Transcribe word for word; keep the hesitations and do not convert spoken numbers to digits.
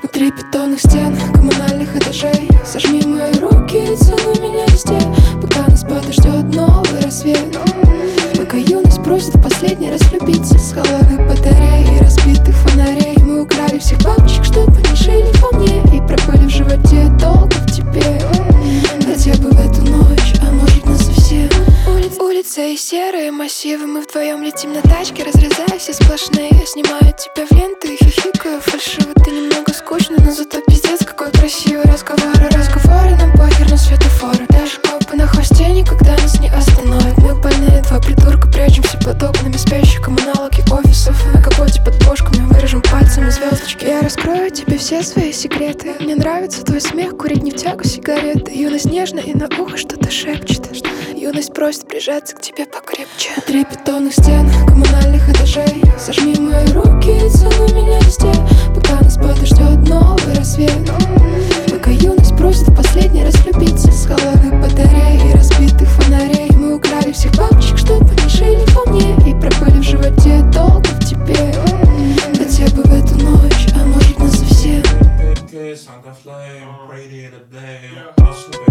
Внутри бетонных стен, коммунальных этажей. Сожми мои руки и целуй меня везде, пока нас подождет новый рассвет. Пока юность просит в последний раз влюбиться. С холодных батарей и разбитых фонарей мы украли всех бабочек, чтобы они жили во мне и пропали в животе долго в тебе. Хотя бы в эту ночь, а может насовсем. Улиц, улица и серые массивы. Мы вдвоем летим на тачке, разрезая все сплошные. Я снимаю тебя в ленты и хихикаю фальшиво. Ты немного скучный, но зато пиздец какой красивый. Разговоры, разговоры, нам похер на светофоры. Даже копы на хвосте никогда нас не остановят. Мы больные два придурка, прячемся под окнами спящих коммуналок и офисов. На капоте под бошками вырежем пальцами звездочки. Я раскрою тебе все свои секреты. Мне нравится твой смех, курить не в тягу сигареты. Юность нежно и на ухо что-то шепчет. Юность просит прижаться к тебе покрепче. Внутри бетонных стен, коммунальных этажей. Сожми мои руки и целуй меня везде, пока нас подождет новый рассвет. Пока юность просит в последний раз влюбиться. С холодных батарей и разбитых фонарей мы украли всех бабочек, чтобы они жили во мне и пропали в животе долго в тебе. Хотя бы в эту ночь, а может насовсем.